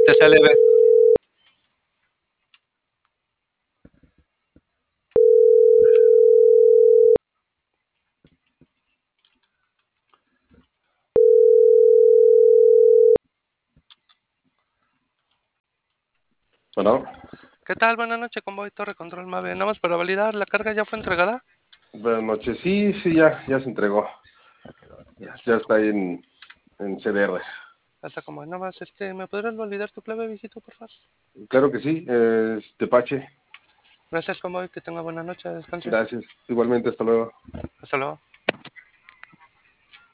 te sale B. Bueno, ¿Qué tal? Buenas noches, Convoy Torre Control Mave. Nada más para validar, ¿la carga ya fue entregada? buenas noches. Sí, ya se entregó. Ya está ahí en CDR. Hasta como, nada más, ¿me podrías validar tu clave, viejito, por favor? Claro que sí, es Tepache. Gracias, Convoy, que tenga buena noche, descanse. Gracias. Igualmente, hasta luego. Hasta luego.